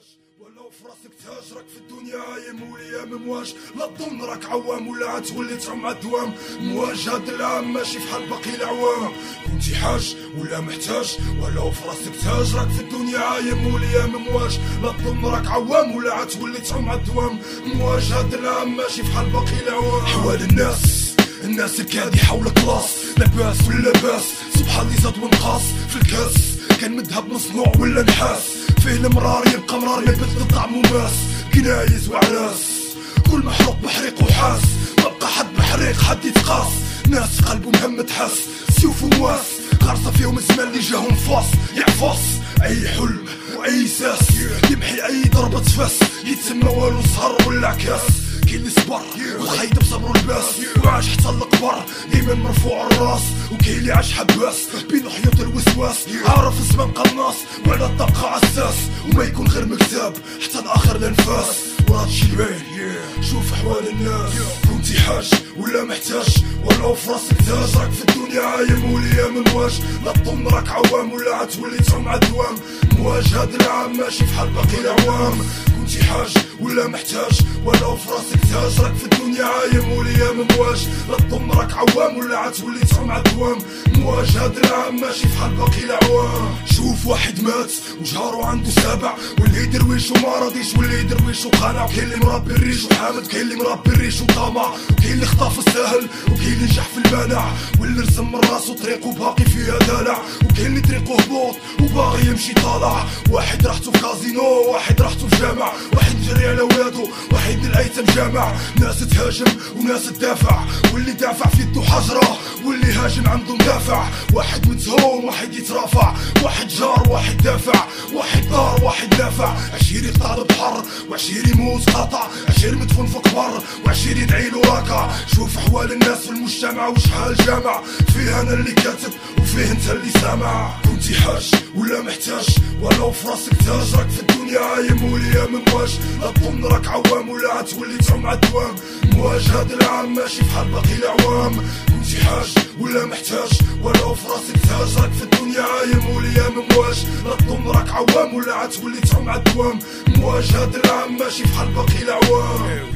ولو فراسك تهاجرك في الدنيا عايم وليام مواج، لا تظن راك عوام ولا عتولي تعم الدوام. مواج هاد العام ماشي فحال باقي العوام، كنتي حاج ولا محتاج. ولو فراسك تهاجرك في الدنيا عايم وليام مواج، لا تظن راك عوام ولا عتولي تعم الدوام. مواج هاد العام ماشي فحال باقي العوام. حوال الناس الكادي حول كلاص، لاباس ولا باس سبحان اللي زاد ونقاص. في الكاس كان مذهب مصنوع ولا نحاس، فيه المرار يبقى مرار يبدل طعم وماس. كنايز وعراس كل محروق بحريق وحاس، مبقى حد بحريق حد يتقاس. ناس قلبهم هم تحس سيوف ومواس، غارصة فيهم الزمان اللي جاهم فاص. يعفص اي حلم واي ساس، يمحي اي ضربة فاس. يتسمى والو سهر ولا عكاس. كاين اللي صبر وخايد بصبرو الباس، وعاش حتى القبر ديما مرفوع الراس. وكاين اللي عاش حباس بين حيوط الوسواس، عارف الزمان قناص وعلى الطاقة عساس. وما يكون غير مكتاب حتى الاخر الانفاس. وراتشي باين شوف احوال الناس، كنتي حاج ولا محتاج. ولو فراسك تهاجرك في الدنيا عايم وليام مواج، لا تظن راك عوام ولا عتولي تعم عالدوام. مواج هاد العام ماشي فحال باقي العوام، كنتي حاج ولا محتاج. ولو فراسك تهاجرك في الدنيا عايم وليام مواج، لا تظن راك عوام ولا عتولي تعم عالدوام. مواج هاد العام ماشي فحال باقي العوام. شوف واحد مات وجهارو عنده سابع، واللي درويش وما راضيش واللي درويش وقانع. وكاين اللي مربي الريش وحامد، كاين اللي مربي الريش وطامع. وكاين اللي خطاف الساهل وكاين اللي نجح في المانع، واللي رسم من راسو طريقو باقي فيها دالع. وكاين اللي طريقو هبوط وباغي يمشي طالع. واحد راحتو في كازينو، واحد راحتو في جامع، واحد جري على ولادو، واحد من الايتام جامع. ناس تهاجم وناس تدافع، واللي دافع في يدو حجرة واللي هاجم عنده مدافع. واحد متهوم واحد يترافع، واحد جار واحد دافع، واحد دار واحد دافع. عشير يقطع البحر وعشير يموت قاطع، عشير مدفون في قبر وعشير يدعيلو راكع. شوف احوال الناس في المجتمع وشحال جامع، فيه انا اللي كاتب وفيه انت اللي سامع. كنتي حاج ولا محتاج، ولو فراسك تهاجرك في الدنيا عايم وليام مواج، لا تظن راك عوام ولا عتولي تعم عالدوام. مواج هاد العام ماشي فحال باقي العوام، كنتي حاج ولا محتاج. ولو فراسك تهاجرك في الدنيا عايم وليام مواج، لا تظن راك عوام ولا عتولي تعم عالدوام. مواج هاد العام ماشي فحال باقي العوام.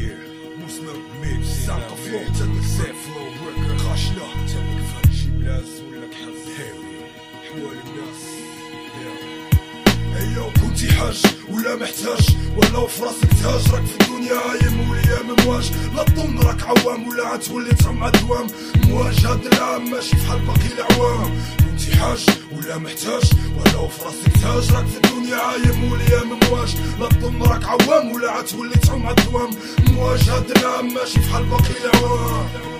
كنتي حاج ولا محتاج، ولو فراسك تهاجرك في الدنيا عايم وليام مواج، لا تظن راك عوام ولا عتولي تعم عالدوام. مواج هاد العام ماشي فحال باقي العوام، كنتي حاج ولا محتاج. ولو فراسك تهاجرك في الدنيا عايم وليام مواج، لا تظن راك عوام ولا عتولي تعم عالدوام. مواج هاد العام ماشي فحال باقي العوام.